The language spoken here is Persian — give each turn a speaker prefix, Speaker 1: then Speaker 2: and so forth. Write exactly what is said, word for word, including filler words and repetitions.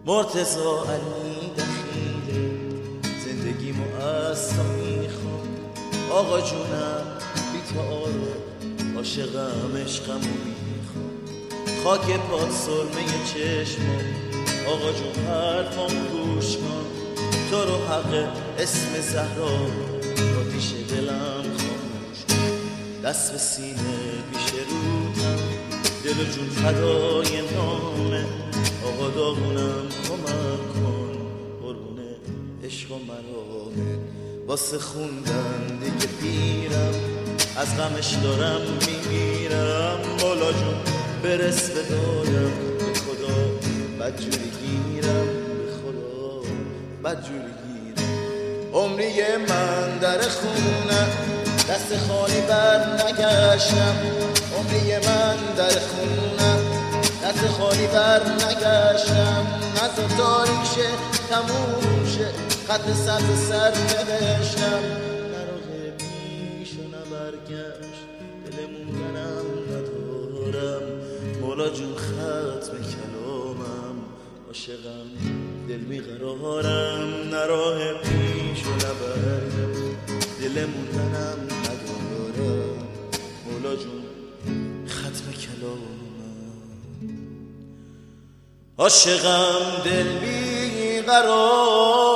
Speaker 1: مرتضا علی دخیله زندگیمو از تو میخوام آقا جونم بی تو آره عاشقم عشقمو میخوام خاک پاد سرمه چشمم آقا جون حرفام گوش کن تو رو حق اسم زهرا آتیش دلم خاموش کن دست به سینه پیش روتم دل و جون فدای نامه آقا داغونم کمک کن قربونه عشق و مرامه واسه خوندن دیگه پیرم از غمش دارم میمیرم مولا جون برس به دادم به خدا بدجوری گیرم به خدا بدجوری گیرم عمری من در خونه دست خالی بر نگشتم عمری من در خونه دست خالی بر نگشتم نظر تاریک شه تموم شه خط سبز سر نوشتم نراه پیش و نبرگشت دل موندنم ندارم مولا جون ختم کلامم عاشقم دل بیقرارم نراه پیش و نبرگشت دل موندنم ندارم مولا جون ختم کلامم عاشقم دل بیقرار